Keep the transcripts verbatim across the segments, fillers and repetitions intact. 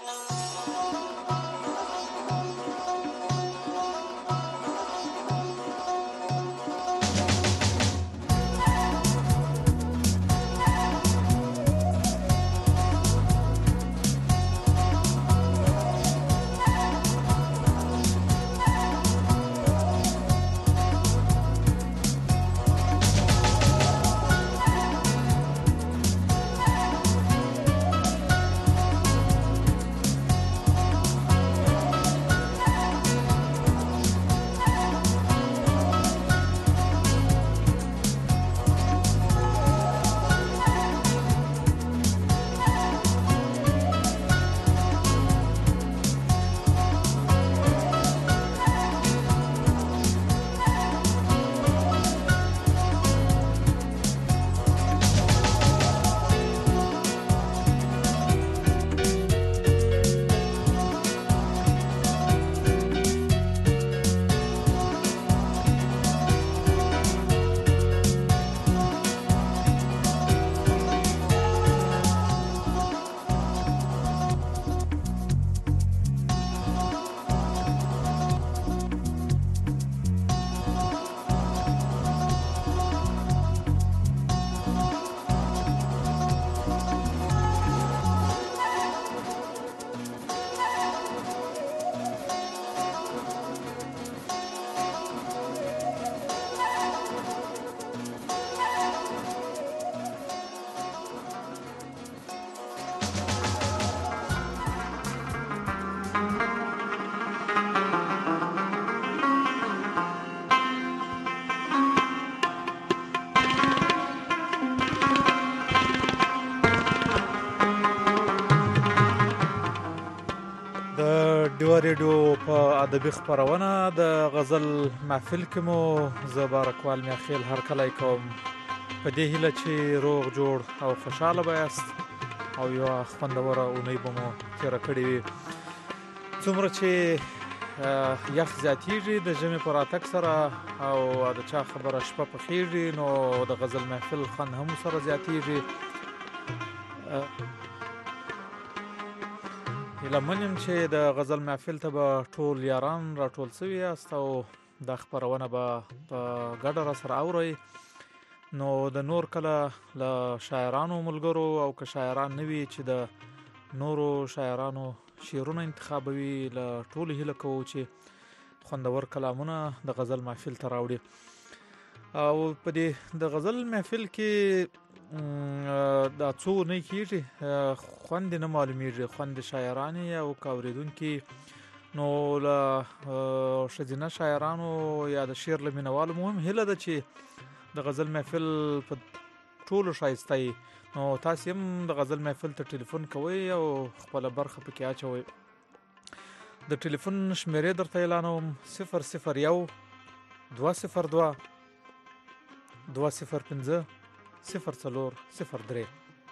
ډیوه ریډیو په ادبي خپرونه د غزل محفل کې مو زه بارکوال میاخیل هرکلی کوم په دې هیله چې روغ جوړ او خوشحاله به یاست او یوه خوندوره اونۍ به مو تېره کړې وي. څومره چې یخ زیاتیږي د ژمي په راتګ سره او د چا خبره شپه پخیږي نو د غزل محفل خوند هم سره زیاتیږي. هیله من یم چې د غزل محفل ته به ټول یاران راټول سوي یاست او دا خپرونه به په ګډه را سره اورئ. نو د نور کله له شاعرانو ملګرو او که شاعران نه وي چې د نورو شاعرانو شعرونه انتخابوي له ټولو هیله کوو چې خوندور کلامونه د غزل محفل ته راوړي. او په دې د غزل محفل کې دا څو نه کېږي خوند نه معلومیږي، خوند شاعران او که اورېدونکي نو له ښځینه شاعرانو یا د شعر له مینوالو مهم هیله ده چې د غزل محفل په ټولو ښایسته وي. نو تاسې هم د غزل محفل ته ټلیفون کوئ او خپله برخه پکې اچوئ. د ټلیفون شمیرې درته اعلانوم: صفر صفر یو دوه صفر دوه دوه صفر پنځه صفر څلور صفر درې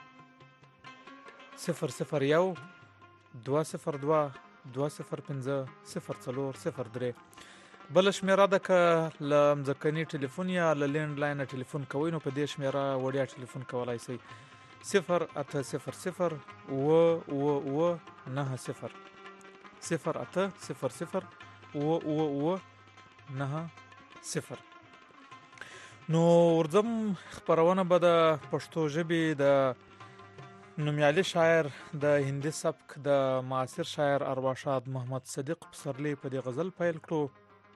صفر صفر یو دوه صفر دوه دوه صفر پنځه صفر څلور صفر درې. بله شمیره ده که له مځکني ټلیفون یا له لینډ لاینه ټلیفون کوئ نو په دې شمیره وړیا ټلیفون کولی شئ: صفر اته صفر صفر اوه اوه اوه نهه صفر صفر اته صفر صفر اوه اوه اوه نهه صفر. نو ورځم خپرونه به د پښتو ژبې د نومیالي شاعر د هندي سبک د معاصر شاعر ارواښاد محمد صدیق پسرلي په دې غزل پیل کړو: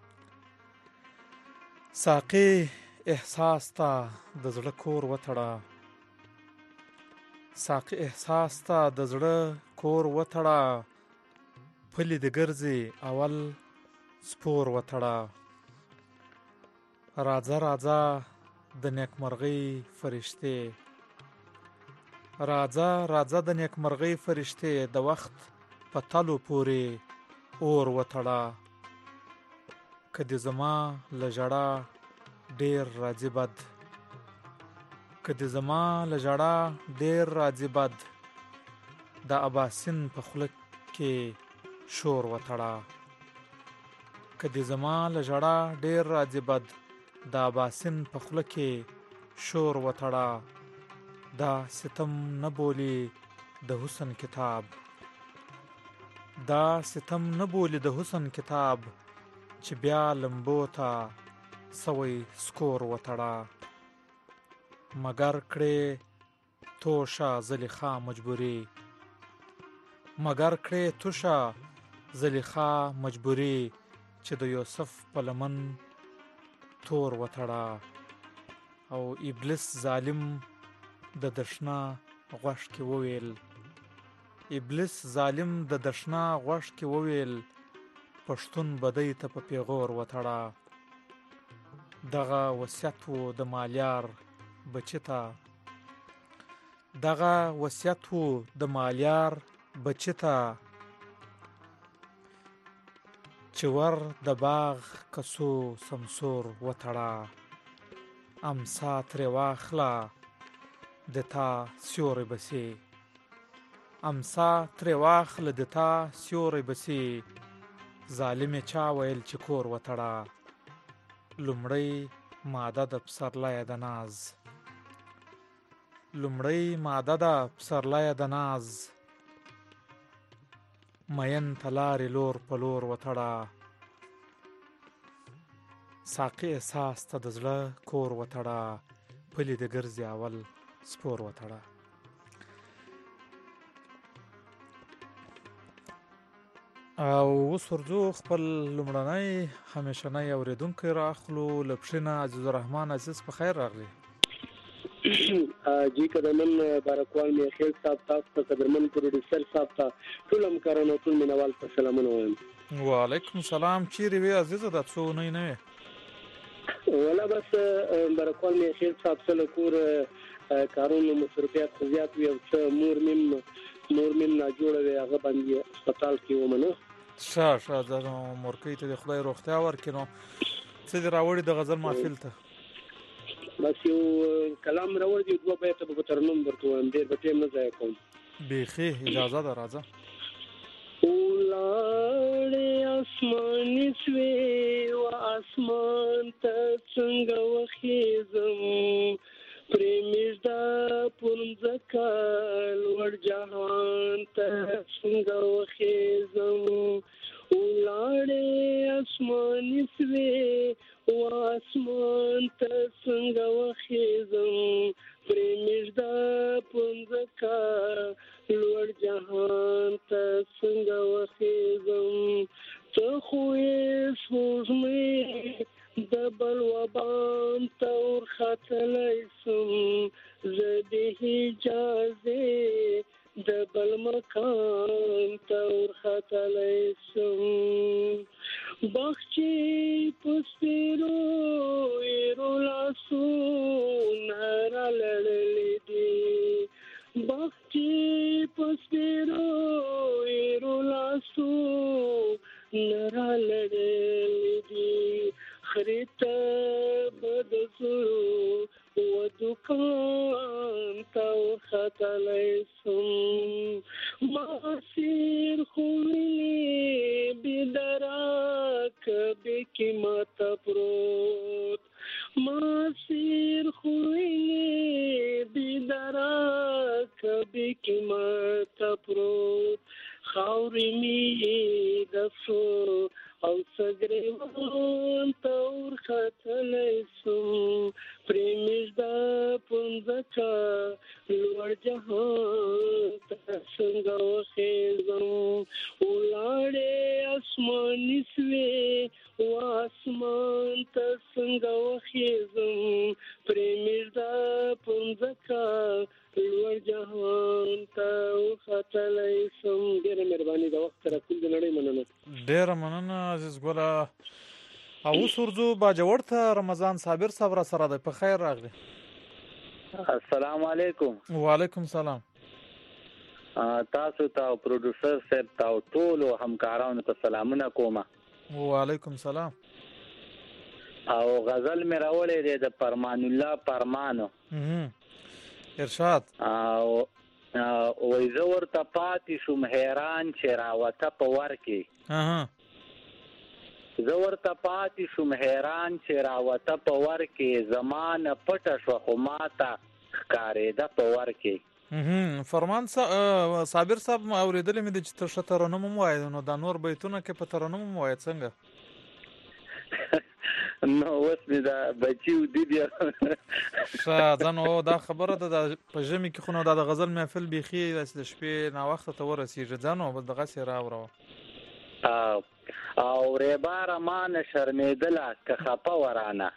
ساقي احساس ته د زړه کور وتړه، ساقي احساس ته د زړه کور وتړه، پلي د ګرځي اول سپور وتړه، راځه راځه د نیکمرغۍ فرشتې، راځه راځه د نیکمرغۍ فرشتې، د وخت په تلو پورې اور وتړه، که دې زما له ژړا ډېر راځي بد، که دې زما له ژړا ډېر راځي بد، د اباسین په خوله کې شور وتړه، که دې زما له ژړا ډېر راځي بد، د اباسین په خوله کې شور وتړه، دا ستم نه بولي د حسن کتاب، دا ستم نه بولي د حسن کتاب چې بیا لمبو ته سوی سکور وتړه مگر کړې توشه زلیخا مجبوری مگر کړې توشه زلیخا مجبوری چې د یوسف په لمن تور وتړه او ابلیس ظالم د دشنا غوښ کې وویل ابلیس ظالم د دشنا غوښ کې وویل پښتون بدی ته په پیغور وتړه دغه وصیت و د مالیار بچی ته دغه وصیت و د مالیار بچی ته چې ور د باغ کسو سمسور وتړه امسا ترې واخله د تا سیوری بسی امسا ترې واخله د تا سیوری بسی ظالم چا ویل چې کور وتړه لومړی ماده د پسرلی د ناز لومړی ماده د پسرلی د ناز مین تلارې لور په لور وتړه ساقي احساس ته د زړه کور وتړه پلي د ګرځي اول سپور وتړه او اوس ورځو خپل لومړنی همیشنی اورېدونکی راخلو له پښې نه عزیز الرحمن عزیز په خیر راغلی جی قدرمن بارکوال می خیر صاحب تاسو ته قدرمن پروډوسر صاحب ته ټول همکارانو ټول مینوال ته سلامونه وایم وعلیکم السلام چیرې وې عزیزه دا څو نه نه ولا بس بارکوال می خیر صاحب سره کور کارونو مصرفیات زیات وي او مور مم مور مم نه جوړه وي هغه باندې هسپتال کې ومنه ښه ښه د مورکۍ ته د خدای روغتیا ورکړي نو څه دې راوړي د غزل محفل ته بس یو کلام راوړ دی دوه بیت په ترنم درته وایم ډېر به ټیم نه ضایع کوم بیخي اجازه ده راځه ولاړې اسماني سوې و اسمان ته څنګه وخېږم پرې مېږده پونځکه لوړ جهان ته څنګه وخېږم ولاړې اسماني سوې و اسمان ته څنګه وخېږم پرې مېږده پونځکه لوړ جهان ته څنګه وخېږم ته خو یې سپوږمۍ د بل وبام ته ورختلی سم زه د حجازې د بل مکان ته ورختلی سم باغچې په سپېرو ایرو لاسونه رالړلې دي باغچې په سپېرو ایرو لاسونه رالړلې دي خریته به د زړو و دوکان ته ورختلی سم ماسیر خو وینې بېدراک بېکې ماته پروت ماسیر خو وینې بېدراک بېکې ماته پروت خاورې مې د سو او سګریوان ته ورختلی سم پرې مېږده پونځکه لوړ جهان ته څنګه وخېږم ولاړې اسماني سوې و اسمان ته څنګه وخېږم پرې مېږده پونځکه لوړ جهان ته وختلی سم ډېره مهرباني د وخت سره ټول د نړۍ مننه ډېره مننه عزیز ګله او اوس ورځو باجوړ ته رمضان صابر صاحب را سره دی په خیر راغلی السلام علیکم وعلیکم السلام تاسو ته او پروډوسر صاحب ته او ټولو همکارانو ته سلامونه کوم وعلیکم السلام او غزل مې راوړی دی د فرمان الله فرمانو ارشاد او وای زه ورته پاتې شوم حیران چې راوته په ور کې زه ورته پاتې شوم حیران چې راوته په ور کې زمانه پټه شوه خو ماته ښکارېده په ور کې فرمان صابر صاحب اوریدل مې د چې ته ښه ترنم هم وایې، نو دا نور بیتونه کې په ترنم هم وایې څنګه؟ نو اوس مې دا بچي ودي دي. ښه ځنو دا خبره ده په ژمي کې خو نو دا د غزل محفل بیخي داسې د شپې ناوخته ته ورسېږي ځنو بس دغسې راوړه. او ریباره ما نه شرمېدله که خفه ورانه،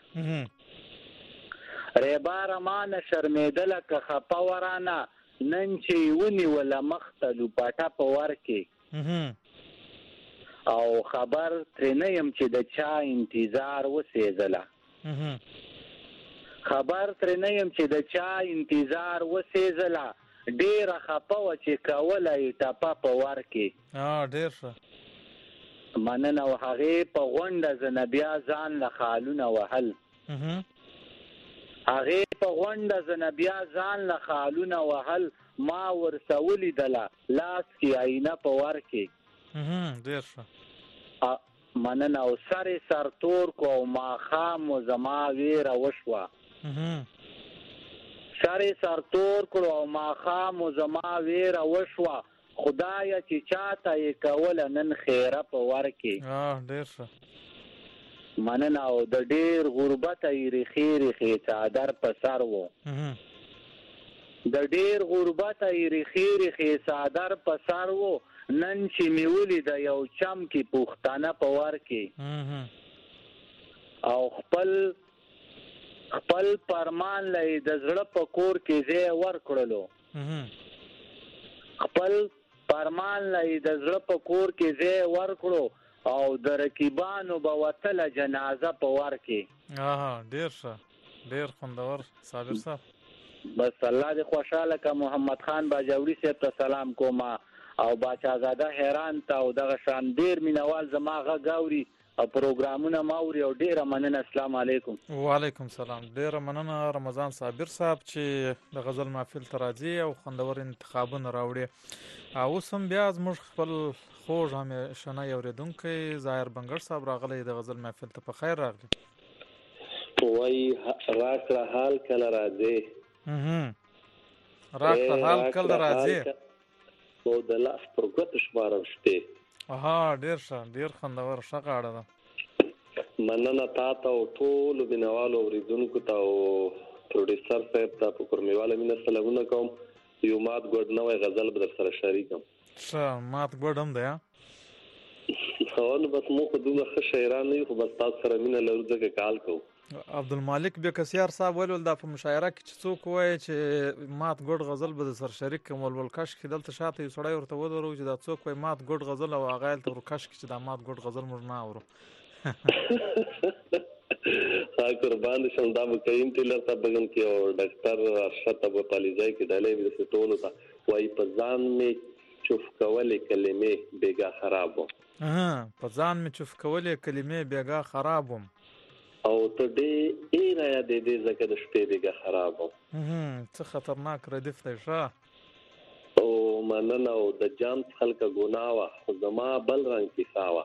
ریباره ما نه شرمېدله که خفه ورانه، نن چې ونیوله مخ ته لوپاټه په ور کې، او خبر ترې نه یم چې د چا انتظار وسېزله، خبر ترې نه یم چې د چا انتظار وسېزله، ډېره خفه وه چې کوله یې ټپه په ور کې. ډېر ښه مننه. او هغې په غونډه زنه بیا ځان له خالونه وهل، هغې په غونډه زنه بیا ځان له خالونه وهل، ما ورسه ولیدله لاس کې آینه په ور کې. ډېر ښه مننه. او سر یې سر تور کو او ماښام و زما ویره وشوه، سر یې سر تور کړو او ماښام و زما ویره وشوه، خدایه چې چاته یې کوله نن خیره په ور کې. ډېر ښه مننه. او د ډېر غربته یې ریخې ریخې څادر په سر و، د ډېر غربته یې ریخې ریخې څادر په سر و، نن چې مې ولیده یو چم کې پښتانه په ور کې، او خپل خپل فرمان له یې د زړه په کور کې ځای ورکړلو، خپل فرمان له یې د زړه په کور کې ځای ورکړو، او د رقیبانو به وتله جنازه په ور کې. ډېر ښه ډېر خوندور صابر صاحب. بس الله دې خوشحاله که. محمد خان باجوړي صاحب ته سلام کوم، او باچازاده حیران ته، او دغه شان ډېر مینوال زما غږ اوري او پروګرامونه ماوري، او ډېره مننه. السلام علیکم. وعلیکم سلام. ډېره مننه رمضان صابر صاحب چې د غزل محفل ته راځي او خوندور انتخابونه راوړي. اوس هم بیا زموږ خپل خوږ همیشنی اورېدونکی ظاهر بنګړ صاحب راغلی د غزل محفل ته. په خیر راغلی. وایي راکړه حال کله راځې، راکړه حال کله راځې، او د لاس پر ګوتو شمارم شپې. ډېر ښه ډېر خوندور ښه غاړه ده. مننه تا ته او ټولو مینوالو اورېدونکو ته او پروډیوسر صاحب ته په کورمېواله مینه سلامونه کوم. یو مات ګوډ نوی غزل به در سره شریکم. ښه مات ګوډ هم دی. هو نو بس موږ خو دومره ښه شاعران نه یو، خو بس تاسو سره مینه لرو ځکه کال کوو. عبدالمالک بېکسیار صاحب ویل دا په مشاعره کې چې څوک وایي چې مات ګوډ غزل به د سر شریک کړم، ولول کش کې دلته شاته یو سړی ورته ودرو چې دا څوک وایي مات ګوډ غزل، او هغه هلته ورکش کې چې دا مات ګوډ غزل موږ نه اورو. ها قربان شم. دا به کریم ټیلر صاحب بګم کې او ډاکټر ارشد ابو طالبزی کې ډالې وي د ټولو ته وایي په ځان مې چوف کولې کلمې بیګا خراب وم، په ځان مې چوف کولې کلمې بیګا خراب وم، او ته ډېر یادې دې ځکه د شپې بیګا خراب وم. څه خطرناک ردیف دی. ښه او مننه. او د جام خلکه ګناه وه خو زما بل رنګ کیسه وه،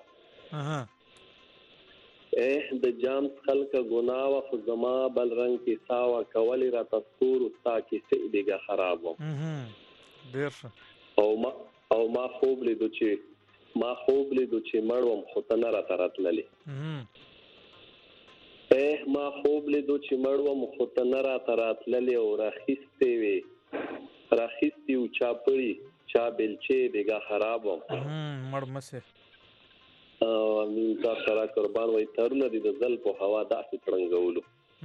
د جام خلکه ګناه وه خو زما بل رنګ کیسه وه، کولې راته ستورو ستا کیسې بیګا خراب وم. ډېر ښه. او ما او ما خوب لیدو چې ما خوب لیدو چې مړ وم خو ته نه راته راتللې، ما خوب لیدو چې مړ وم خو ته نه راته راتللې، او راخیستې وې راخیستې و چا پړي چا بیلچې بیګا خراب وم. مړ مسې امین تا سره قربان وای. تارونه دي د زل په هوا داسې تړنګولو،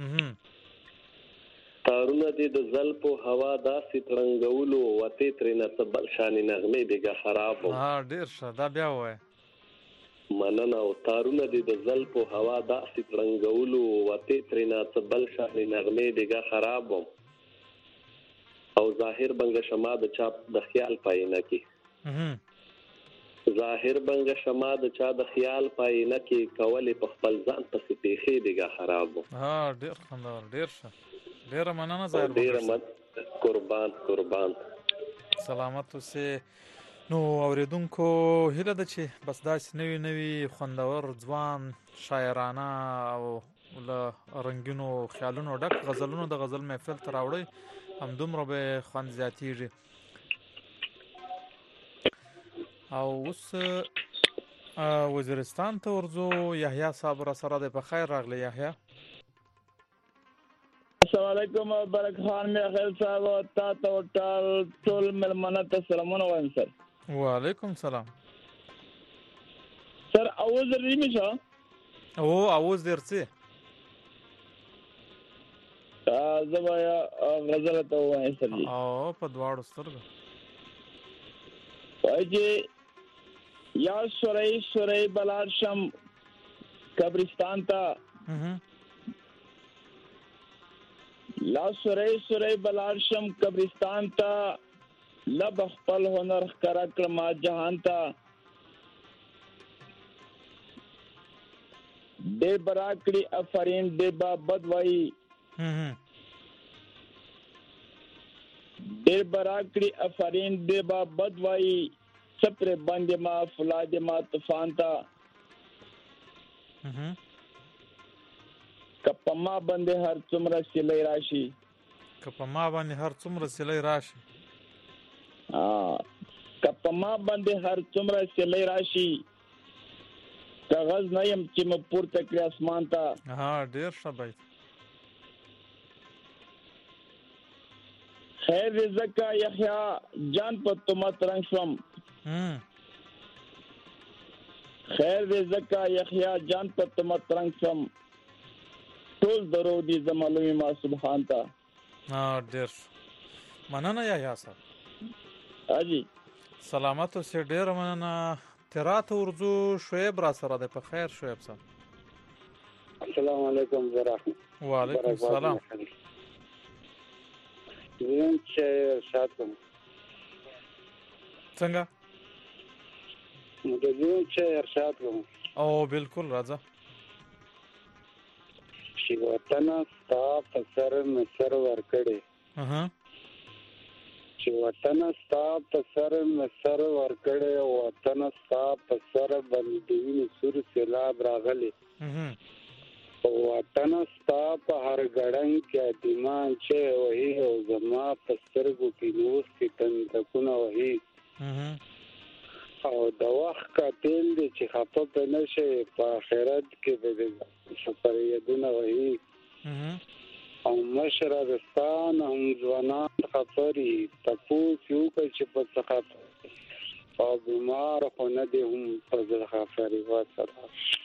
تارونه دي د زل په هوا داسې تړنګولو، وته ترېنه څه بل شانې نغمې بیګا خراب وم. ډېر ښه دا بیا ووایه. مننه. او تارونه دي د زل په هوا داسې تړنګولو، وته ترېنه څه بل شانې نغمې بیګا خراب وم. او ظاهر بنګ شما د چا د خیال پاینه کې، ظاهر بنګ شما د چا د خیال پاینه کې، کولې په خپل ځان پسې پیښې بیګا خراب وم. ډېر خوندور. ډېر ښه. ډېره مننه ظاهر بنګ. ډېره قربان قربان. سلامت اوسې. نو اوریدونکو هیله ده چې بس داسې نوي نوي خوندور ځوان شاعرانه او له رنګینو خیالونو ډک غزلونو د غزل محفل ته راوړئ، همدومره به خوند زیاتیږي. او اوس وزیرستان ته ورځو. یحیی صاحب را سره دی. په خیر راغلی یحیی. السلام علیکم برک خان مې خیر صاحب او تا ته ټول ټول ملمنه ته سلامونه وایم سر. وعلیکم سلام. سر اواز درې میشه؟ او اواز درڅه؟ زه وایا غزل ته وایم سر. او په دواړو سترګو. واجی یا سورای سورای بلارشم قبرستان ته. لا سورای سورای بلارشم قبرستان ته لب خپل هنر ښکارا کړم جهان ته. دې براکړي افرین دې با بدوي دې براکړي افرین دې با بدوي چپر باندې ما فولاد ما طوفان ته. کپما باندې هر څومره سلی راشي کپما باندې هر څومره سلی راشي ها کپما باندې هر څومره سلی راشي کاغذ نه يم چې م پورته کړی اسمان ته. ها ډیر ښه بیت. خیر رزق یحیی جان په تمت رنگ شوم. خیر رزق یحیی جان په تمت رنگ شوم. ټول درو دي زمالوی ما سبحان ته. ها ډیر مننه یحیی صاحب. اجي سلامت اوسې. ډیر مننه. ترات ورځو شعیب را سره ده. په خیر شعیب صاحب. السلام علیکم ورحمت. وعلیکم السلام. زين چې شاتم څنګه مدګین چې ارشاد کوم. او بالکل راځه. چې وطن ستا په سر مصر ورکړي. اها چې وطن ستا په سر مصر ورکړي. وطن ستا په سر باندې سور سیلاب راغلي. اها وطن ستا په هر ګړنګ کې دیمان چې وਹੀ او زما په سترګو کې نوښ کې تندکونه وਹੀ. اها او د وخت کتل دي چې خپه په نشه په آخرت کې به د سفر یدونه وਹੀ. اها او مشرستان هم ځوانان خبري تاسو یو چې په څخه او بیمار خو نه دي هم په ځل خبري واسره.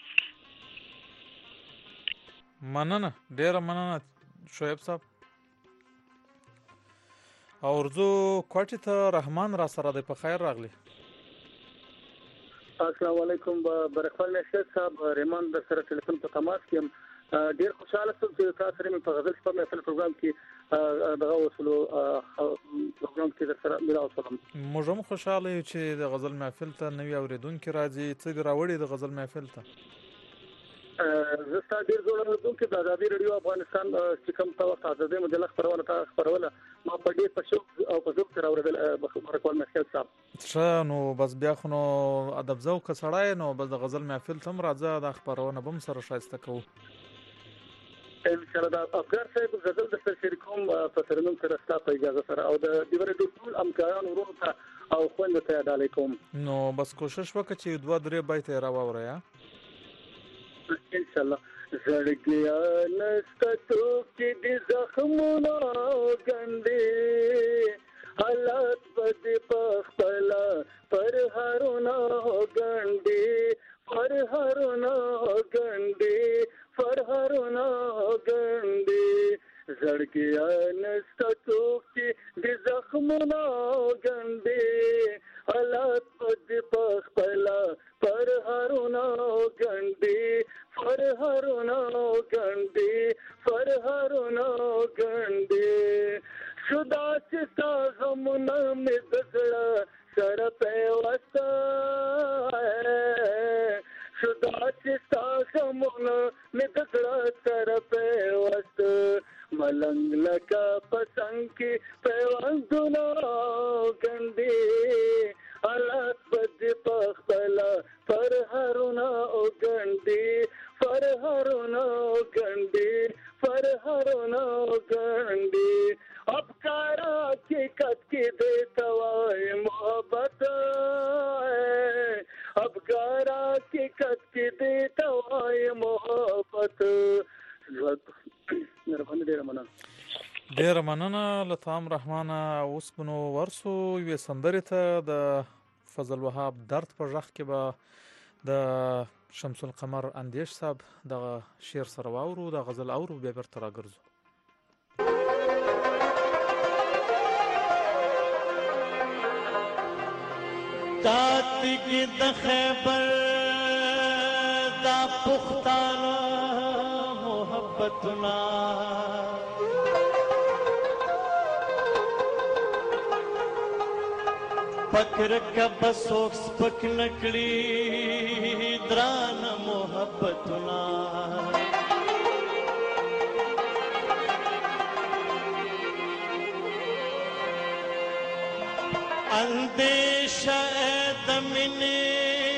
مننه ډیره مننه شعیب صاحب. او ورځو کوټې ته رحمان را سره دی. په خیر راغلی. السلام علیکم برخوال نشد صاحب. رحمان در سره ټلیفون په تماس کې ډیر خوشاله شوم چې تاسو سره په غزل شپه محفل پروګرام کې دغه وسلو پروګرام کې در سره ملاو شوم. موږ هم خوشاله یو چې د غزل محفل ته نوی اوریدونکي راځي. څه دې راوړي د غزل محفل ته؟ زه ستا ډیر زوړ اوریدونکي د ازادي رادیو افغانستان چې کوم تاسو ازادي مجله خبرونه تاسو خبرونه ما په ډیر په شوق او په ذوق سره اوریدل. برخوال نشد صاحب ښه نو بس بیا خو نو ادب ذوق سړی نو بس د غزل محفل ته هم راځه. د خبرونه به هم سره ښایسته کوو ان شاء الله. د افغان صاحب غزل د سر شریکوم په سرنوم سره ستا په اجازه سره او د دیوره د ټول امکان ورونو ته او خوند ته یاد علیکم. نو بس کوشش وکړه چې دوه درې بیت را واوریا ان شاء الله. زړګیا نستو کې د زخمونو ګندې حالات بد پخپلا پر هرونو ګندې پر هرونو ګندې پر هرونو ګندې. زړګیا نستو کې د زخمونو ګندې حالات بد پخپلا پر هرونو ګندې پر هرونو ګندې پر هرونو ګندې. شدا چې تا غمونه مې د زړه سره پیوسته. شدا چې تا غمونه مې د زړه سره پیوسته. ملنګ لکه پسنګ کې پیوندونه ګندې حالات بد پخپلا پر هرونه ګندې پر هرونه ګندې پر هرونه ګندې. افکار حقیقت کې دیتا وای محبت افکار حقیقت کې دیتا وای محبت. مهرباني ډیره مننه. ډیره مننه لطام رحمان. اوس بنو ورسو یوې سندرې ته د فضل وهاب درد په غږ کې به د شمس القمر اندیش صاحب د شعر سره واورو، د غزل اورو، بیا بیرته راګرځو. تاتګي د خیبر دا پښتانه محبتنا فکر کب سوک سپک نکړي دران محبتنا اندیشه د مینې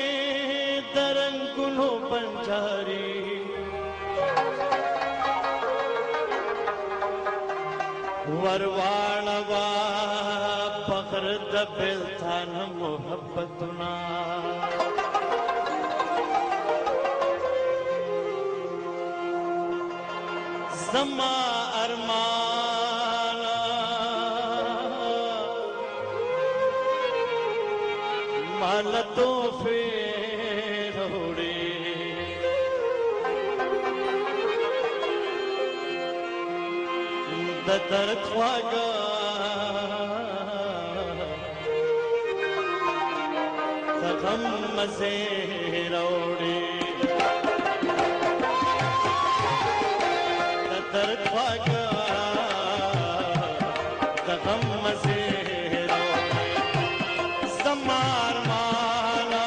درنګونو بنجاري ورواړوا فخر د بلتان محبتنا زما ارمان مالتو فیروڑی د درد خواږه د غم مزې راوړي د درد خواږه د غم مزې راوړي زما ارمانه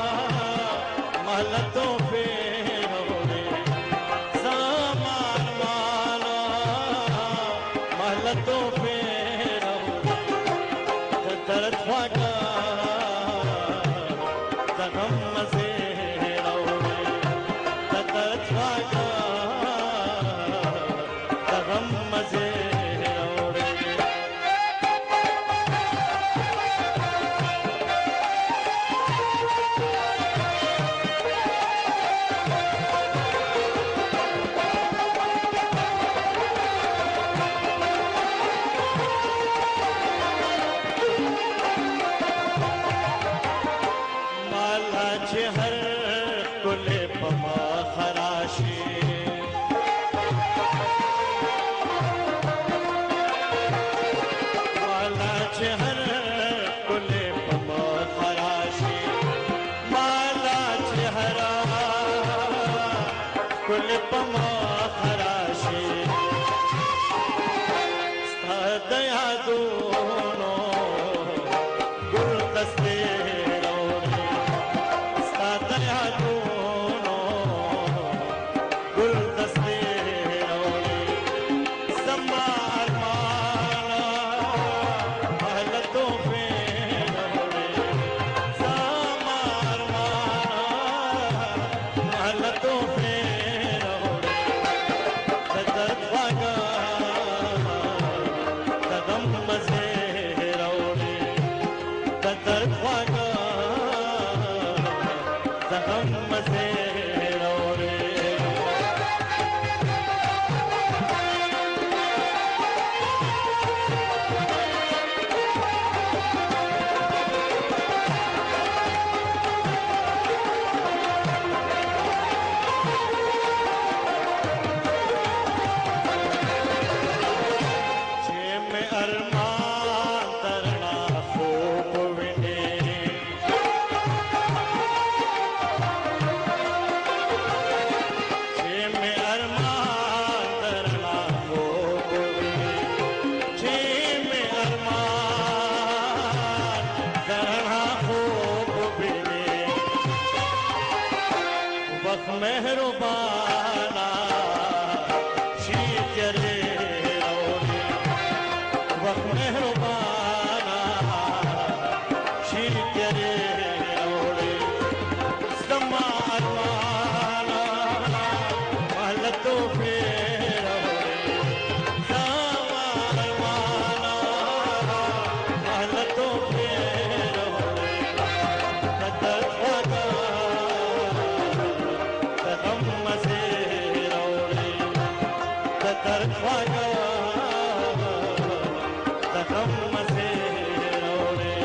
مهلتو فیروړي زما ارمانه مهلتو فیروړي د درد خواږه د غم مزې راوړي د درد خواږه د غم مزې مزه راوړې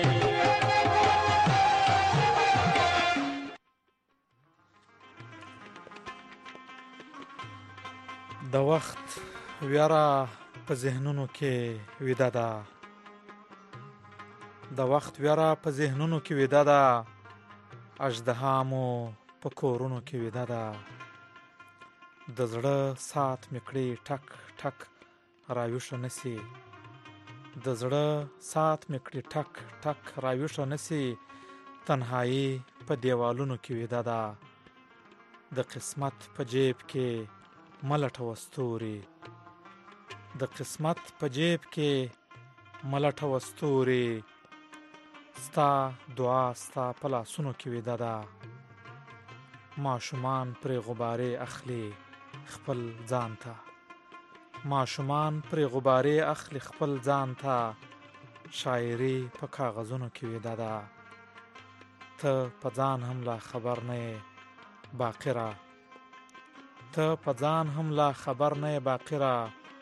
د وخت ویرا په ذهنونو کې ویده ده د وخت ویرا په ذهنونو کې ویده ده اژدها مو په کورونو کې ویده ده د زړه سات مې کړې ټک ټک راویښه نسي د زړه سات مې کړې ټک ټک راویښه نسي تنهایی په دیوالونو کې ویده ده د قسمت په جیب کې ملټه وستوري د قسمت په جیب کې ملټه وستوري ستا دعا ستا په لاسونو کې ویده ده ماشومان پرې غبارې اخلي خپل ځان ته ماشومان پرې غبارې اخلي خپل ځان ته شاعري په کاغذونو کې ویده ده ته په ځان هم لا خبر نه یې باقره ته په ځان هم لا خبر نه یې باقره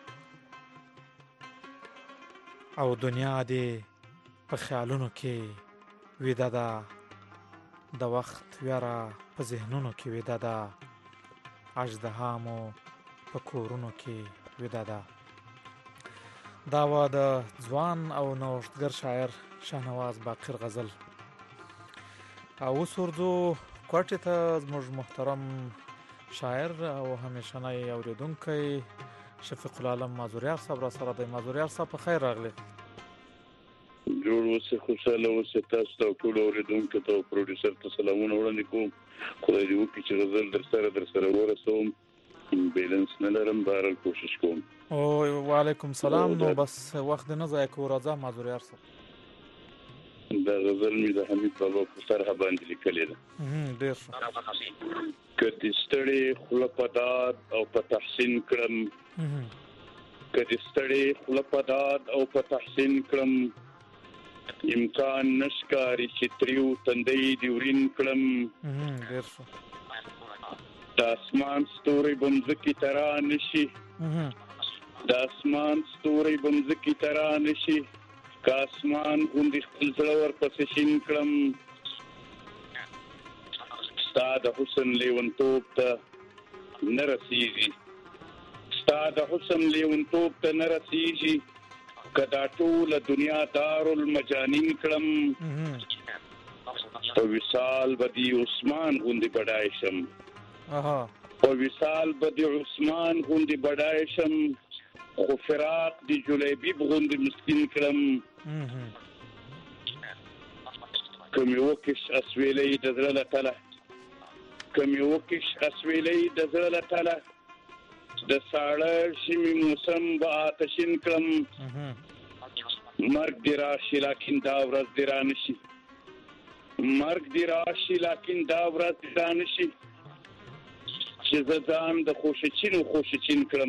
او دنیا دې په خیالونو کې ویده ده د وخت ویره په ذهنونو کې ویده ده اژدها مو په کورونو کې ویده ده دا و د ځوان او نوښتګر شاعر شاهنواز باقر غزل او اوس ورځو کوټې ته زموږ محترم شاعر او همیشنی اوریدونکی شفیق العالم مازوریار صاحب را سره دی مازوریار صاحب په خیر راغلی جوړ اوسې خوشاله اوسې تاسو ته ټول اوریدونکو ته او پروډوسر ته سلامونه وړاندې کوم خدای دې وکړي چې غزل در سره در سره ورسوم بیلنس نه لرم بهرحال کوشش کوم او وعلیکم سلام نو بس وخت نه ضایع کوو راځه مازوریار صاحب دا غزل مې د حمید بابا په طرحه باندې لیکلې ده ډېر ښه که دې ستړې خوله په داد او په تحسین کړم که دې ستړې خوله په داد او په تحسین کړم امکان نشکاري چې تریو تندی دې ورین کړم ډېر ښه د اسمان ستوري به مځکې ته را نشي د اسمان ستوري به مځکې ته را نشي که اسمان غوندې خپل زړه ورپسې شین کړم ستا د حسن لیونتوب ته نه رسیږي ستا د حسن لیونتوب ته نه رسیږي که دا ټوله دنیا دارالمجانین کړم په وصال به دې عثمان غوندې بډای شم په وصال به دې عثمان غوندې بډای شم خو فراق دې جلیبیب غوندې مسکین کړم که مې وکش اسویلۍ د زړه له تله که مې وکش اسویلۍ د زړه له تله د ساړه ژمي موسم به آتشین کړم مرګ دې راشي لیکن دا ورځ دې را نشي مرګ دې راشي لیکن دا ورځ دې را نشي چې زه ځان د خوشچینو خوشچین کړم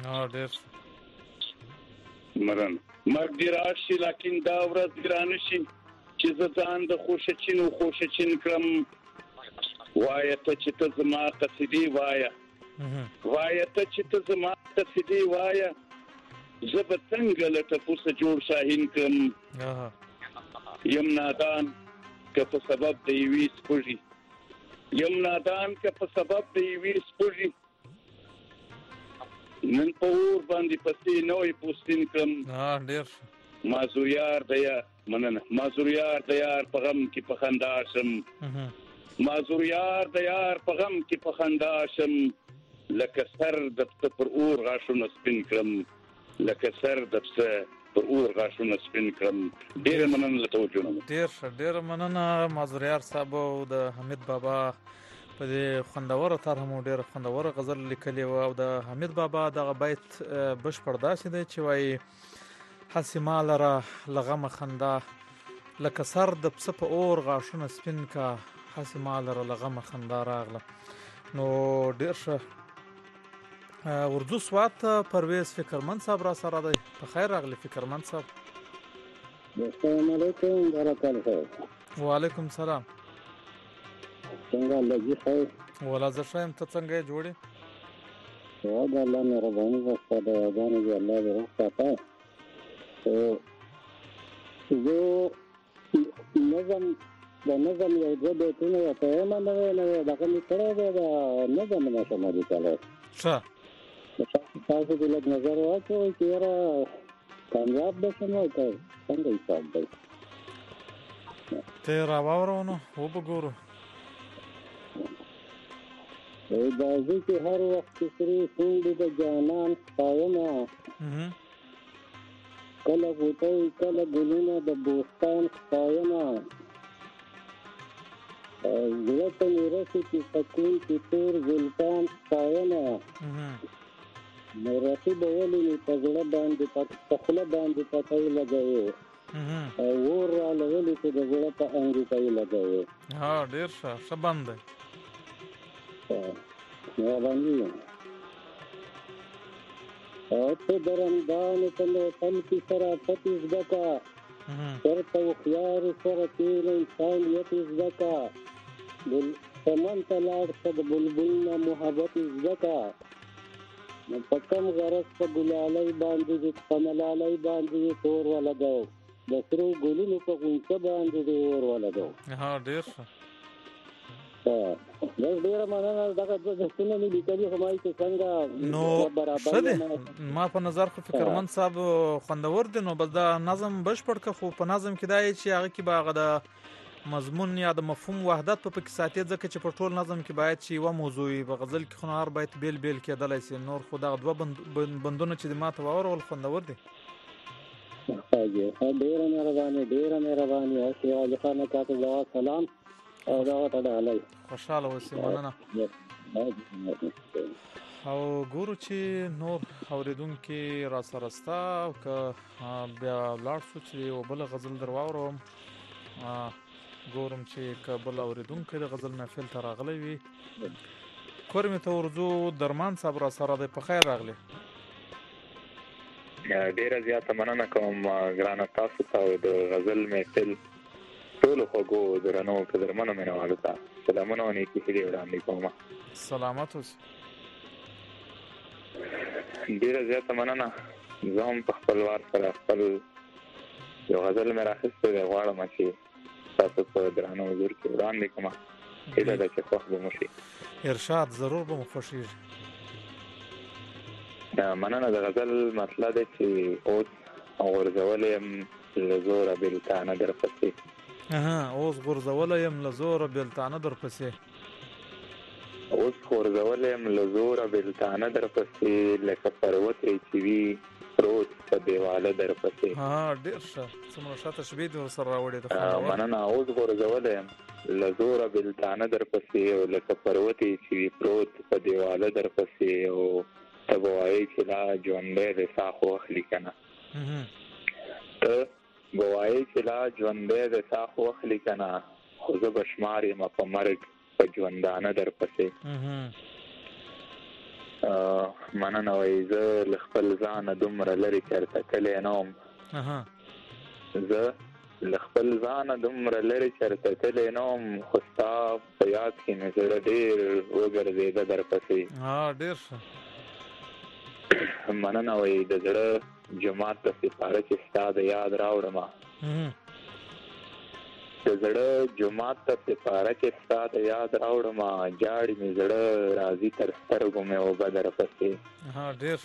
مرن مرګ دې راشي لیکن دا ورځ دې را نشي چې زه ځان د خوشچینو خوشچین کړم وایه ته چې ته زما قصیدې وایه وایه ته چې ته زما قصیدې وایه زه به څنګه له ټپوسه جوړ شاهین کړم یم نادان که په سبب د یوې سپږې یم نادان که په سبب د یوې سپږې نن په اور باندې پسې نوی پوستین کړم مازوریار د یار مننه مازوریار د یار په غم کې په خندا شم مازوریار د یار په غم کې په خندا شم لکه سر د پسه پر اور غاښونه سپین کړم لکه سر د پسه پر اور غاښونه سپین کړم ډېره مننه له توجه نه ډېر ښه ډېره مننه مازوریار صاحب او د حمید بابا په دې خوندوره طرحه مو ډېره خوندوره غزل لیکلې وه او د حمید بابا دغه بیت بشپړ داسې دی چې وایي هسې ما لره له غمه خندا لکه سر د پسه په اور غاښونه سپین کا هسې ما لره له غمه خندا راغله نو ډېر ښه اردو سوات پرویز فکرمند صاحب را سره دی په خیر راغلی فکرمند صاحب السلام علیکم ورحمة وعلیکم سلام څنګه لږی خیر ولا زه ښه یم ته څنګه یې جوړې دا د الله مهرباني ده ستا د یادانو دې الله دې روغ ساته زه نظم د نظم یو دوه بیتونه ورته یم نه نه دغه مې کړی دی د نظم نه شم لیکلی ښه تاسو دې لږ نظر واچوئ چې یاره کامیاب به شم او که څنګه حساب دی ته یې راواورو نو وبګورو بازی کې هر وخت سری شونډې د جانان ستایمه کله غوټۍ کله ګلونه د بوستان ستایمه زړه ته مې رسي چې سکون چې تور زلفان ستایمه نو رقیب ولې مې په زړه باندې په خوله باندې پټۍ لګوي او اور راله ولې چې د زړه په انګوټۍ لګوي ها ډېر ښه ښه بند دی مهرباني او ته د رمضان په لوتل کې شرافت زده کا چېرته هوښیار سره تېر انسانیت زده کا چمن ته لاړ شه د بلبل نه محبت زده کا نو په کم غرض په ګلالۍ باندې دې په ملالۍ باندې دې تور ولګو د سرو ګلونو په غونچه باندې دې اور ولګو ها ډېر ښه بس ډېره مننه دغه دوه دستونه مې لیکلي خو ما چې څنګه نو ښه دی ما په نظر خو فکرمند صاحب خوندور دی نو بس دا نظم بشپړ که خو په نظم کې دا یې چې هغه کې به هغه د مضمون یا د مفهوم وحدت په پکې ساتي ځکه چې په ټول نظم کې باید چې یوه موضوع وي په غزل کې خو هر باید بیل بیل کېدلی شي نور خو دغه دوه بندونه چې ما ته واورول خوندور دي ډېره مهرباني ډېره مهرباني علي خان کاته جواب سلام او دا ته ډالۍ خوشاله اوسې مننه او ګورو چې نور اورېدونکي را سره سته او که بیا ولاړ شو چې یو بله غزل در واورم ګورم چې که بل اورېدونکی د غزل محفل ته راغلی وي کور مې ته ورځو درمان صاحب را سره دی په خیر راغلی ډېره زیاته مننه کوم ګرانه تاسو ته او د غزل محفل ټولو خوږو درنو قدرمنو مینوالو ته سلامونه او نیکې هیلې وړاندې کوم سلامت اوسې ډېره زیاته مننه زه هم په خپل وار سره خپل یو غزل مې راخیستی دی غواړم چې تاسو په درانه حضور کې وړاندې کړم هیله ده چې خوښ به مو شي ارشاد ضرور به مو خوښېږي مننه د غزل مسله دی چې اوس غورځولی یم له زوره بېلتانه درپسې اوس غورځولی یم له زوره بېلتانه درپسې اوس غورځولی یم له زوره بېلتانه درپسې لکه پروتې چې وي پروت په دیواله درپسې ډېر ښه څومره ښه تشبیه دې ورسره راوړې ده مننه اوس غورځولی یم له زوره بېلتانه درپسې او لکه پروتې چې وي پروت په دیواله درپسې او ته به وایې چې لا ژوندی دی سا خو اخلي که نه ته به وایې چې لا ژوندی دی سا خو اخلي که نه خو زه به شمار یم په مرګ په ژوندانه درپسې مننه وایي زه له خپل ځانه دومره لرې چېرته تللی نه وم زه له خپل ځانه دومره لرې چېرته تللی نه وم خو ستا په یاد کې مې زړه ډېر وګرځېده درپسې ډېر ښه مننه وایي د زړه جومات ته سپاره چې ستا د یاد راوړم د زړه جومات ته سپاره چې ستا د یاد راوړم جاړي مې زړه راځي تر سترګو مې اوبه درپسې ډېر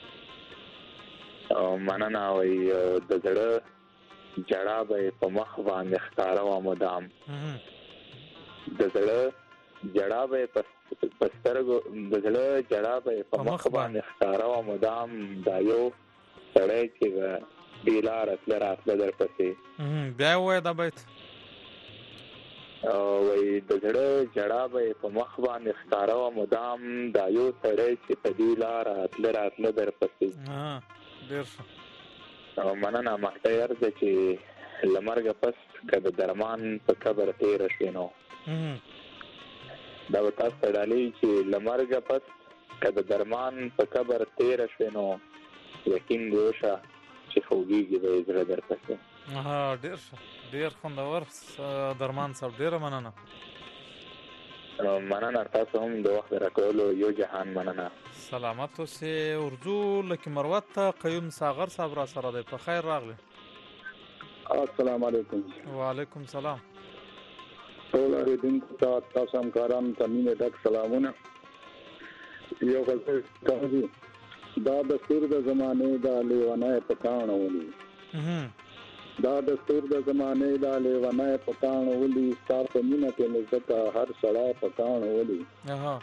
مننه وایي د زړه جړا به یې په مخ باندې ښکاره وه مدام د زړه جړا به یې په سترګو د زړه جړا به یې په مخ باندې ښکاره وه مدام دا یو سړی چې به بې لاره تله راتله درپسې بیا یې ووایه دا بیت وایي د زړه جړا به یې په مخ باندې ښکاره وه مدام دا یو سړی چې په دې لاره تله راتله درپسې ډېر ښه مننه مخته یې عرض ده چې له مرګه پس که د درمان په قبر تېره شوې نو دا به تاسو ته ډالۍ چې له مرګه پس که د درمان په قبر تېره شوې نو یقین دې وشه چې خوږېږي به یې زړه درپسې ډېر ښه ډېر خوندور درمان صاحب ډېره مننه مننه تاسو هم د وخت راکولو یو جهان مننه سلامت اوسې ورځو لکه مروت ته قیوم ساغر صاحب را سره دی په خیر راغلی السلام علیکم. وعلیکم سلام. ټول اوریدونکو ته تاسو همکارانو ته مینه ډک سلامونه. یو غزل کوي دا دستور د زمانه د لیوانه پکانه ولي. دا دستور د زمانه د لیوانه پکانه ولي تاسو مینه کې مزه هر سړی پکانه ولي. اها.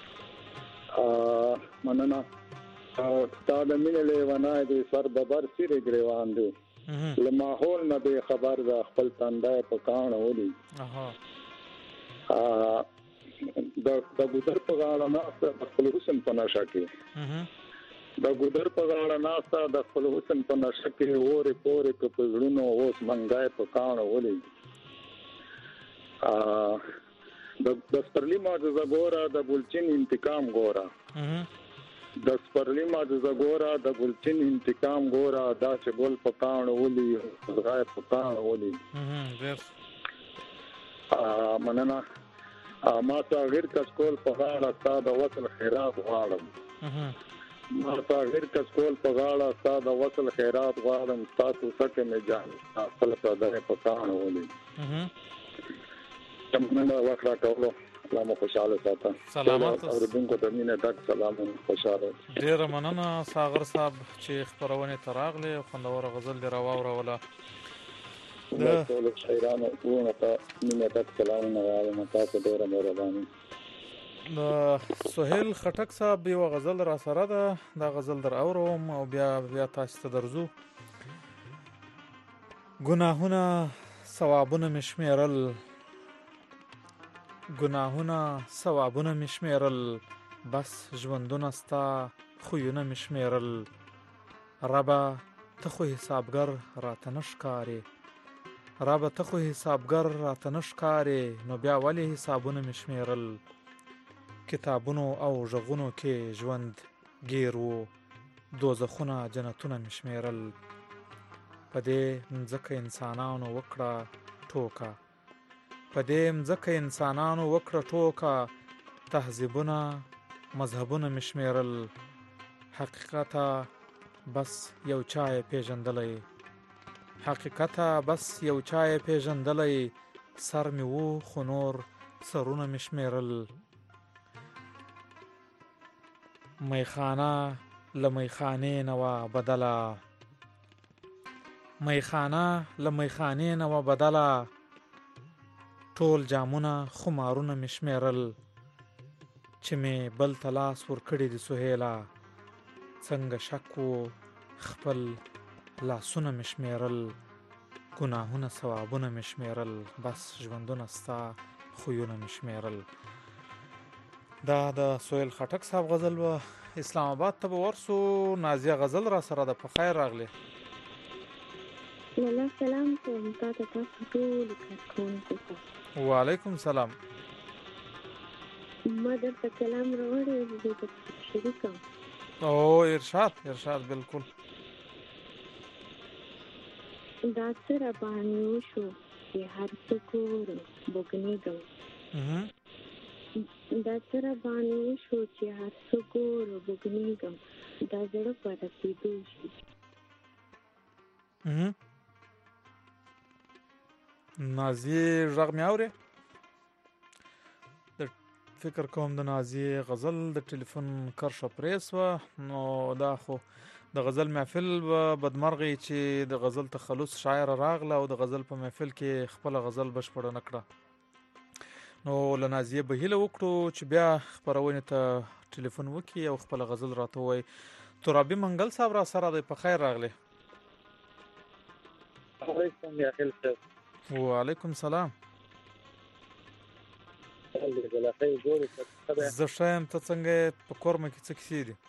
ا مننه. تا د مینه لیوانه د سر ببر سره ګریوان دي. له ماحول نه به خبر د خپل تندای پکانه ولي. اها. ا د د ګذر په غاړه ناسته د خپل حسن په نشه کې د ګذر په غاړه ناسته د خپل حسن په نشه کې اورې پورې په پزړونو اوس منګای په کانه ولي. ا د د سپرلی معجزه ګوره د ګلچین انتقام ګوره د سپرلی معجزه ګوره د ګلچین انتقام ګوره دا چې ګل په کانه ولي غای په کانه ولي. ا مننه. ما ته غیر کس کول په غاړه تا د وصل خیرات غواړم. ما ته غیر کس کول په غاړه تا د وصل خیرات غواړم. تاسو سکه مې جان خپل په دغه په کانه ولي. تمنه وکړه ټولو الله مو خوشاله ساته. سلامات اوریدونکو ته مینه ډک سلام خوشاله. ډیر مننه ساغر صاحب چې خبرونه تراغله خوندور غزل دی راووروله. د ټول شاعرانو ټول ته مینه ډک سلامونه وایم. تاسو ډیر مهرباني. د سهیل خټک صاحب یو غزل را سره ده. دا غزل در اوروم او بیا بیا تاسو ته درځو. ګناهونه ثوابونه مشمیرل ګناهونه ثوابونه مشمیرل بس ژوندونه ستا خوونه مشمیرل. ربا ته خو حسابګر راته نشکاري ربا ته خو حسابګر راته نشکاري نو بیا ولې حسابونه مشمیرل. کتابونو او ژغونو کې ژوند گیر وو دوزخونه جنتونه مشمیرل. په دې مځکه انسانانو وکړه ټوکا په دې مځکه انسانانو وکړه ټوکا تهذیبونه مذهبونه مشمیرل. حقیقتا بس یو چای پیژندلی حقیقتا بس یو چای پیژندلی سر می وو خو نور سرونه مشمیرل. میخانه لمیخانه نوا بدلا میخانه لمیخانه نوا بدلا ټول جامونه خمارونه مشمیرل. چې می بل تلاس ور کړی د سهیلا څنګه شک وو خپل لاسونه مشمیرل. ګناهونه ثوابونه مشمیرل بس ژوندونه ستا خوونه مشمیرل. دا د سهیل خټک صاحب غزل و. اسلام آباد ته ورسو. نازیه غزل را سره د په خیر راغلی. والله سلام کوم تاسو ته ټول کارکونکو ته. وعلیکم سلام. ما درته کلام راوړی دی چې شریکم. او ارشاد ارشاد بالکل. دا سره باندې وشو چې هر څوک وګنیږم. دا سره باندې وشو چې هر څوک وګنیږم. دا زړه په رسیدو شي. نازیه غږ مې اوري. د فکر کوم د نازیه غزل د ټلیفون کرشه پریس و. نو دا خو د غزل محفل بدمرغي چې د غزل تخلص شاعر راغله او د غزل په محفل کې خپل غزل بشپړ نکړه. نو لنازیه به هیله وکړو چې بیا خبرونه ته ټلیفون وکي او خپل غزل راته وای. ترابي منګل صاحب را سره د په خیر راغله. وعلیکم یا خیر صاحب. وعلیکم سلام. زه شایم ته څنګه په کور مې کې څه کیسې دي؟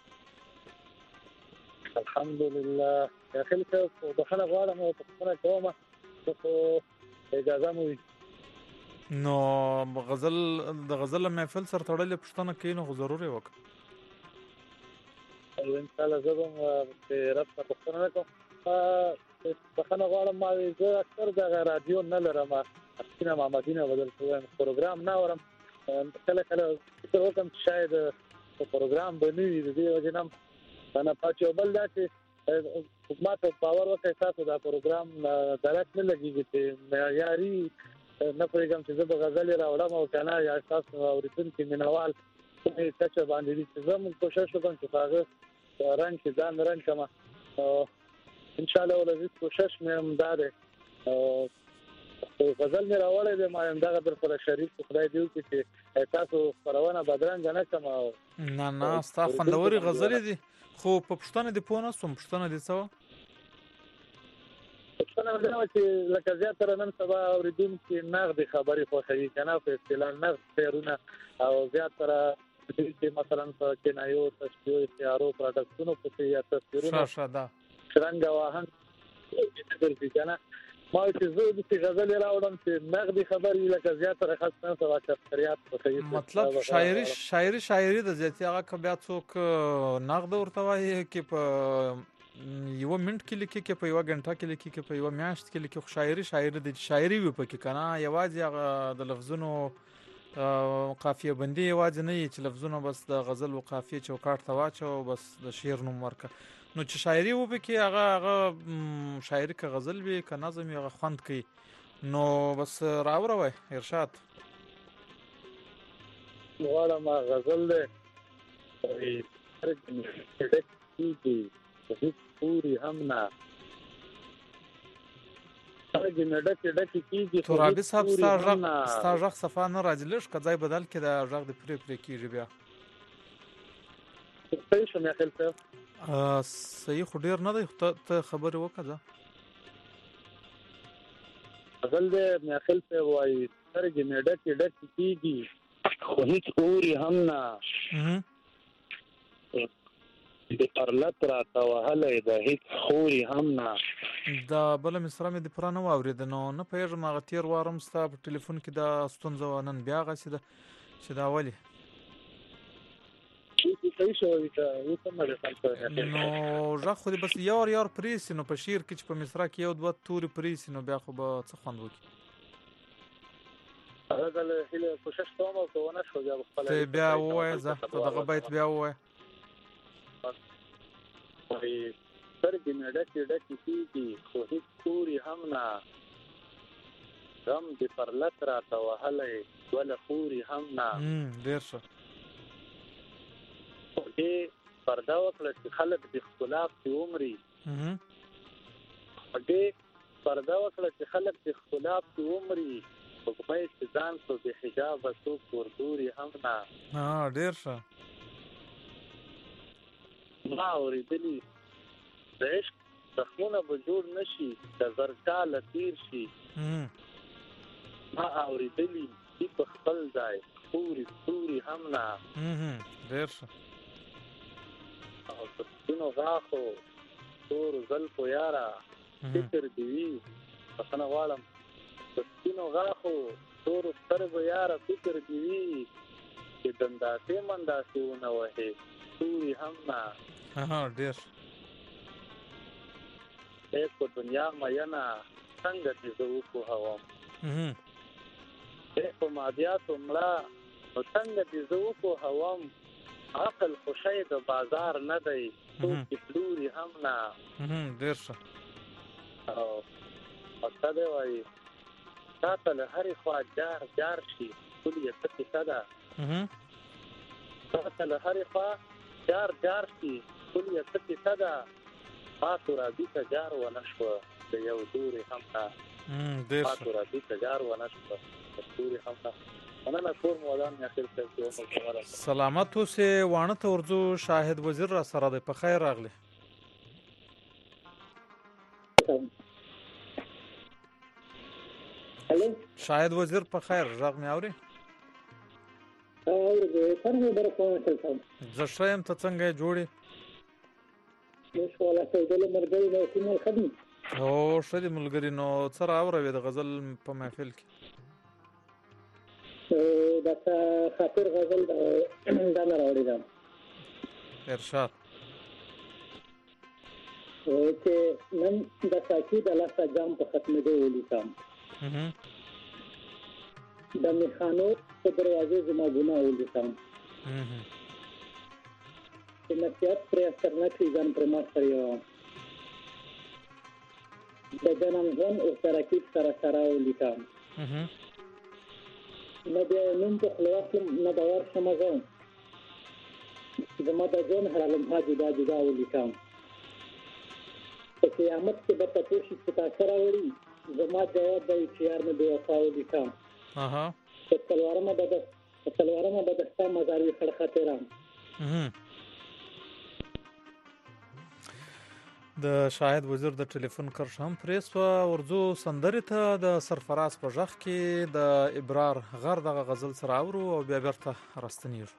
الحمدلله یا خیر صاحب بخښنه غواړم او بخښنه کوم خو اجازه مو وي. نو غزل د غزل محفل سره تړلې پښتنه کې نو ضروري وکړه. ان شاء الله زه به په رب ته بخښنه کوم. بخښنه غواړم ما زه اکثر د رادیو نه لرم. اصلي ما مدینه بدل کوم پروګرام نه اورم. کله کله فکر وکم چې شاید په پروګرام باندې د دې وجه نام انا پاتې بل دا چې ما ته باور وکړئ تاسو دا پروګرام درک نه لګیږي چې معیاري نه پوهېږم چې زه به غزلې راوړم او که نه یا تاسو اورېدونکي مینهوال کومې کچه باندې دي چې زه مونږ کوشش وکړم چې په هغه رنګ کې ځان رنګ کړم. انشاءالله ولزیز کوشش مې هم دا دی غزل مې راوړی دی ما همدغه در سره شریک خدای دې وکړي چې تاسو خپرونه بدرنګه نه کړم. نه نه ستا خوندورې غزلې دي خو په پوښتنه دې پوه نه شوم پوښتنه دې څه وه؟ پوښتنه مې دا وه چې لکه زیاتره نن سبا اورېدونکي نغدې خبرې خوښوي که نه په اصطلاح نغد شعرونه او زیاتره چې مثلا په کنایو تشبیهو استعارو پراډکټونو پسې یا تصویرونو شرنګ او آهنګ ګرځي که نه ما وایي چې زه داسې غزلې راوړم چې نغدې خبرې لکه زیاتره خاص نن سبا چپتریات خوښوي. مطلب شاعري شاعري شاعري د زیاتې هغه که بیا څوک نغده ورته وایي کې په یوه منټ کې لیکي کې په یوه ګنټه کې لیکي کې په یوه میاشت کې لیکي خو شاعري شاعري د شاعري وي پکې که نه یوازې هغه د لفظونو قافیه بندي یوازې نه وي چې لفظونه بس د غزل و قافیې چوکاټ ته واچوه بس د شعر نوم ورکړه نو چې شاعري و پکې هغه هغه شاعري که غزل وي که نظم وي هغه خوند کوي نو بس راوروئ ارشاد. غواړم غزل دی ډک کېږي هیڅ پورې هم نه سترګې مې ډکې ډکې کېږي. ترابي صاحب ستا غږ صفا نه راځي لږ که ځای بدل کړې دا غږ دې پرې پرې کېږي بیا. صحیح شو میاخیل صاحب؟ صحیح خو ډېر نه دی خو ته خبرې وکړه ځه. غزل دی میاخیل صاحب وایي سترګې مې ډکې ډکې کېږي خو هیڅ اوري هم نه د پرلت راته وهلی د هیڅ خوري هم نه. دا بله مصره مې د پوره نه واورېده نو نه پوهېږم هغه تېر وار هم ستا په ټلیفون کې دا ستونزه وه نن بیا هغسې ده چې دا ولې نو غږ خو دې بس یار یار پرېسي نو په شعر کې چې په مصره کې یو دوه تورې پرېسي نو بیا خو به څه خوند وکړي. ته بیا ووایه ځه ته دغه بیت بیا ووایه. سترګې مې ډکې ډکې کېږي خو هېڅ توري هم نه غم د پرلت راته وهلی دوله خوري هم نه. ډېر ښه. دې پرده وکړه چې خلک د ښکلا پسې ومري دې پرده وکړه چې خلک د ښکلا پسې ومري سپوږمۍ چې ځان په بې حجابه څوک ورګوري هم نه. ډېر ښه. ما اورېدلي د عشق زخمونه به جوړ نه شي که زر کاله تېر شي ما اورېدلي دي په خپل ځای خوري ستوري هم نه. ډېر ښه. او په سپینو غاښو تورو زلفو یاره فکر دې وي بخښنه غواړم په سپینو غاښو تورو سترګو یاره فکر دې وي چې دنداسې منداسې ونه وهې ستوري هم نه. ډېر ای په دنیا مینه څنګه دې زه وپوهوم ای په مادیاتو مړه نو څنګه دې زه وپوهوم عقل خو شی د بازار نه دی څوک چې پلوري هم نه. ډېر ښه. او پښته دی وایي تا ته له هرې خوا جار جار شي ټول یې څه کیسه ده تا ته له هرې خوا جار جار شي ټول یې څه کیسه ده پاتو راځي ته جار ونه شوه د یو دورې هم نه پاتو راځي ته جار ونه شوه د دورې هم نه. مننه کور مولان میاخیل صاحب. سلامت اوسې واڼه ته ورځو شاهد وزیر را سره دی په خیر راغلی. شاهد وزیر په خیر غږ مې اوري؟ زه ښه یم ته څنګه یې جوړې؟ او ښه دي ملګري نو څه راوروې د غزل په محفل کې؟ دا خاطر غزل دا نه راوړې ده ارشاد چې نن د ساقي د لاسه جام په ختمېدو ولیکم د میخانو په دروازې زما ګناه ولیکم چې نصیحت پرې اثر نه کړي ځان پرې ما کړی وم د جنم ژوند او ترکیب سره سره ولیکم. نه د نوم په خوله واخلم نه د ورشم زه زما د ژوند هره لمحه جدا جدا ولیکم. په قیامت کې به تپوس شي چې تا څه راوړي، زما جواب به وي چې یار مې بې وفا ولیکم. په څلورمه به د په څلورمه به د ستا مزار وي خړخطرم. د شاهد وزیر د ټلیفون کرښ هم پرې سوه. ورځو سندرې ته د سرفراز په غږ کې د ابرار غر دغه غزل سره اورو او بیا بیرته راستنیږو.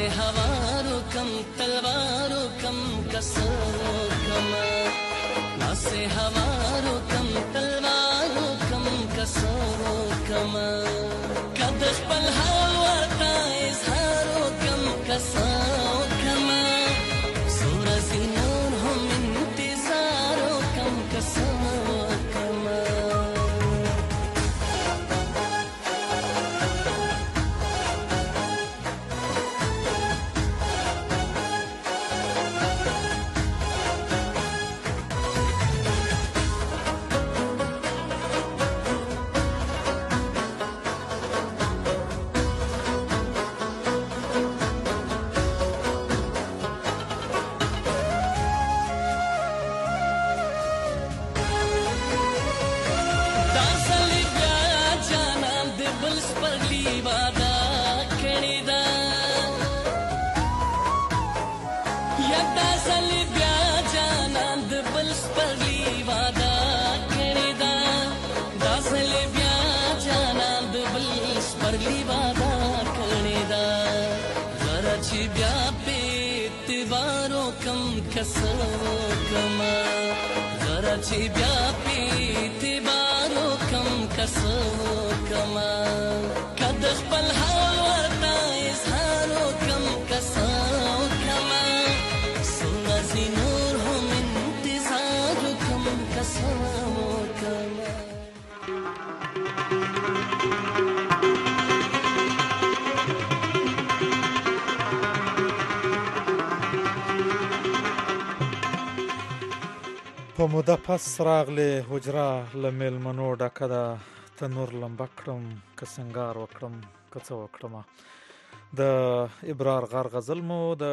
هوارو کم تلوارو کم کسو کما ناسه هوارو کم تلوارو کم کسو کما کد خپل هوا تا اظهارو کم کسو کما سورزی نور هم انتظارو کم کسو کما कसो कमा जरा ची ब्यापी तिबारो कम कसो कमा कद खपल हवा ता इजहारो कम कसो कमा सुनजी नूर हम इंतजार कम कसो कमा په موده پس راغلی حجره له میلمنو ډکه ده تنور لمبه کړم که سنګار وکړم که څه وکړمه د ابرار غار غزل مو د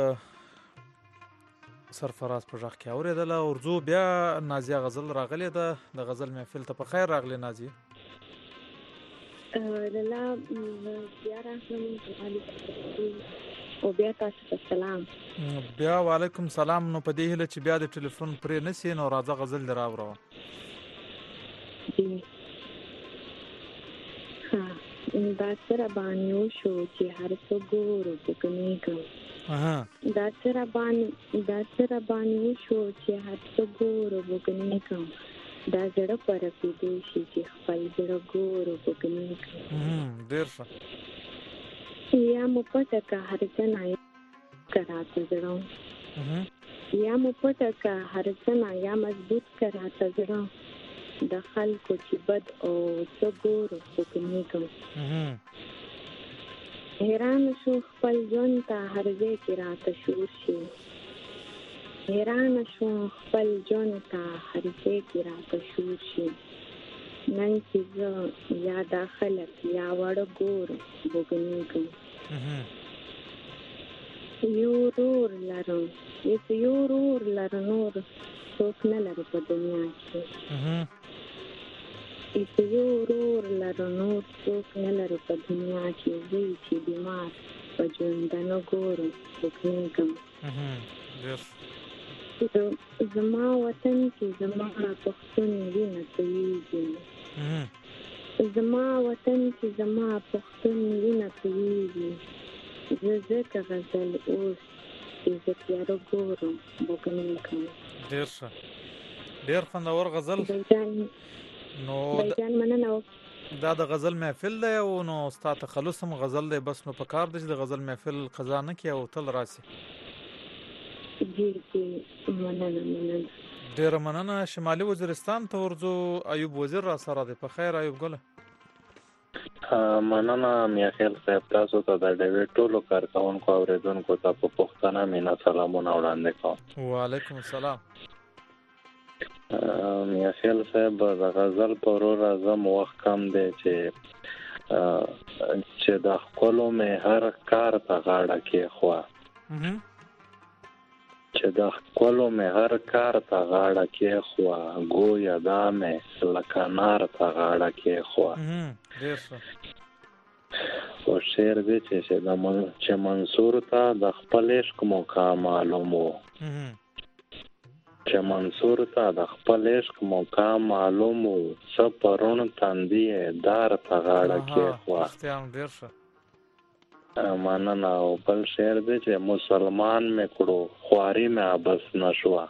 سرفراز په غږ کې اورېدله ورځو بیا نازیه غزل راغلی ده د غزل محفل ته په خیر راغلی نازیه لاله بیا راغلم او بیا تاسو ته سلام بیا وعلیکم سلام نو په دې هیله چې بیا د ټلیفون پرې نسی نو راځه غزل دې راوړه ها دا سره باندې وشو چې هر څو ګورو پکني کوم دا سره باندې دا سره باندې وشو چې هر څو ګورو پکني کوم دا زړه پر پیډو شي چې خپل زړه ګورو پکني کوم ډیر ښه یا مو پټه کا هر څه کراته زړه یا مو پټه کا هر څه یا مضبوط کراته زړه د خلکو چې بد او څه ګورو پکني کوم حیران شو خپل ژوند ته هر ځای کې راته شور شي حیران شو خپل ژوند ته هر ځای کې راته شور شي نن چې زه یا دا خلک یا وړه ګورو بوګنی کوم یو رور لرم یس یو رور لر نور څوک نه لري په دنیا کې یس یو رور لر نور څوک نه لري په دنیا کې زه چې بیمار په ژوندانه ګورو بوګنی کوم زما وطن کې زما پښتون وینه تویږي زما وطن کې زما پښتون وینه تویږي زه ځکه غزل اوس چې زه تیاره ګورم بوګنی کوم ډېر ښه ډېر خوندور غزل نو بیجان مننه دا د غزل محفل دی او نو ستا تخلص هم غزل دی بس نو په کار دی چې د غزل محفل قضا نه کړي او تل راسي جی جی مننه مننه ډېره مننه شمالي وزیرستان ته ورځو ایوب وزیر را سره دی په خیر ایوب ګله مننه میاخیل صاحب تاسو ته د ډیوډ ټولو کارکونکو اوریدونکو ته په پښتنه مینا سلامونه وړاندې کوم وعلیکم السلام میاخیل صاحب د غزل پرور اعظم وخت کم دی چې چې د خپلو مې هر کار ته غاړه کې خوا چې د خپلو مې هر کار ته غاړه کې خوا ګویا دا مې لکه نار ته غاړه کې خوا او شعر دی چې چې منصور ته د خپل عشق مقام معلوم و چې منصور ته د خپل عشق مقام معلوم و څه پرون تندی دار ته غاړه کې خوا مننه. او بل شعر دی چې مسلمان مې کړو خواري مې عبس نشوه،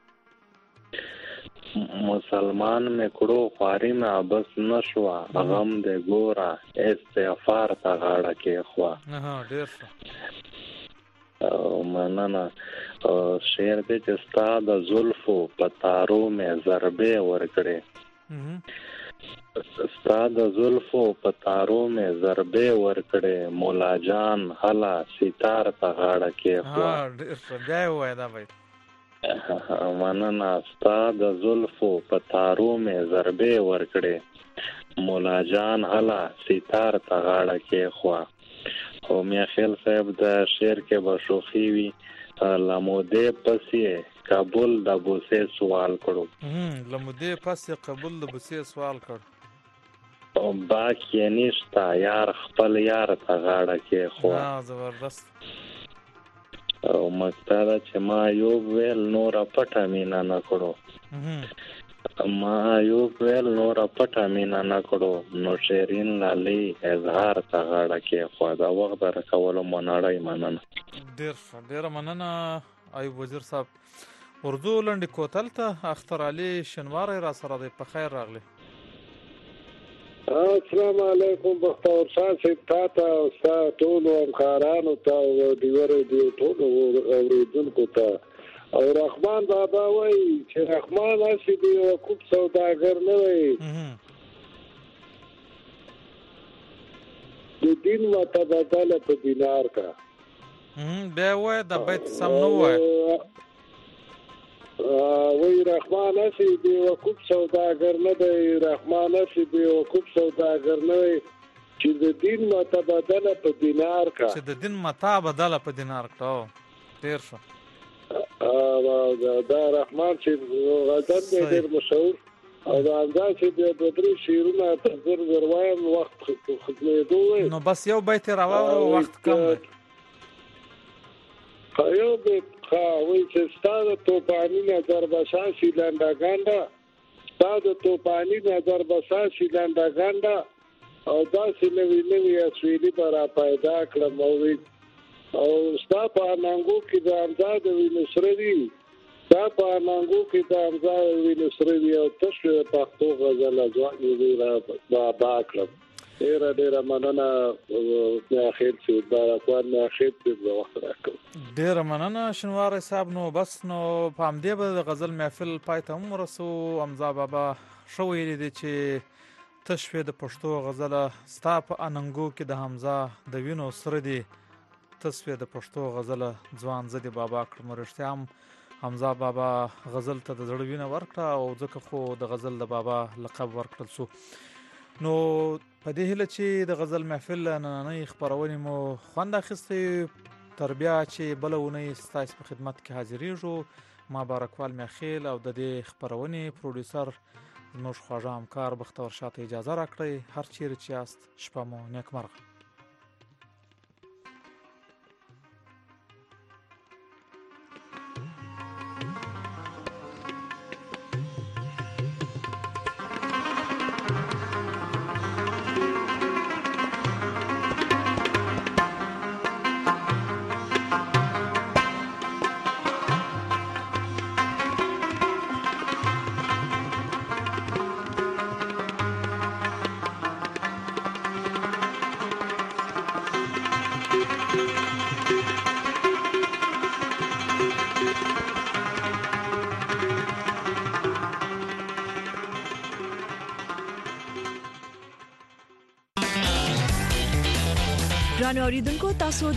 مسلمان مې کړو خواري مې عبس نشوه، غم دې ګوره استغفار ته غاړه کېښوه. ډېر او مننه. شعر دی چې ستا د زلفو په تارو مې ضربې ورکړې، ستا د زلفو په تارو مې ضربې ورکړې، مولا جان هله ستار ته غاړه کېښوه. بیا یې ووایه دا بیت. مننه. ستا د زلفو په تارو مې ضربې ورکړې، مولا جان هله ستار ته غاړه کېښوه. او میا خیل صاحب د شعر کې به شوخي وي، لمودې پسې کابل د بوسې سوال کړو، لمودې پسې کابل د بوسې سوال کړو، باک یې نشته یار خپل یار ته غاړه کېښوه. زبردست. او مقطع ده چې ما ایوب ویل نوره پټه مینه نه کړو، ما ایوب ویل نوره پټه مینه نه کړو، نو شیرین لالي اظهار ته غاړه کېښوه. دا وخت د راکولو مو نړۍ مننه. ډېر ښه، ډېره مننه ایوب وزیر صاحب. اردو لنډې کوتل ته اختر علي شنواری را سره دی. په خیر راغلی. السلام علیکم بختور شاه صاحب، تا ته او ستا ټولو همکارانو ته او ډیو ریډیو ټولو اورېدونکو ته. او رحمان بابا وایي چې رحمان هسې د یوقوب سوداګر نه وایي، د دین متبدله په دینار کا. بیا وایه دا بیت سم نه وایه. وی رحمان هسې د یوقوب سوداګر نه دی، رحمان هسې د یوقوب سوداګر نه وایي چې د دین متبدله په دینار کا، چې د دین متبدله په دینار کا. ډېر ښه. دا رحمان چې غزل دی ډېر مشهور، او دا همدا چې د دوه درې شعرونه په زر زر وایم وخت ختمېدو وی. نو بس یو بیت یې راواوره، وخت کم دی. یو بیت وایي چې ستا د توپاني نظر بساسي لنډه ګنډه، ستا د توپاني نظر بساسي لنډه ګنډه، او داسې نوي نوي اسویلي به را پیدا کړم. او او ستا په اننګو کې د حمزه د وینو سره دي، ستا په اننګو کې د حمزه د وینو سره دي، او تش پښتو غزل ځوان دې را بابا کړم. ډېره ډېره مننه میاخیل صاحب، بارکوان میاخیل صاحب د وخت راکړ. ډېره مننه شنواری صاحب. نو بس نو په همدې به د غزل محفل پای ته هم ورسو. حمزه بابا ښه ویلي دی چې تش د پښتو غزله ستا په اننګو کې د حمزه د وینو سره دي، تصفیه د پښتو غزله ځوان زدي بابا کړم. رښتیا هم حمزه بابا غزل ته د زړه وینه ورکړه، او ځکه خو د غزل د بابا لقب ورکړل سو. نو په دې هیله چې د غزل محفل نننۍ خپرونې مو خوند اخیستی، تر بیا چې بله اونۍ ستاسو په خدمت کې حاضرېږو. ما بارکوال میاخیل او د دې خپرونې پروډوسر زموږ خواږه همکار بختور شاه ته اجازه راکړئ. هر چیرې چې یاست شپه مو نیکمرغه. ګرانو اوریدونکو، تاسو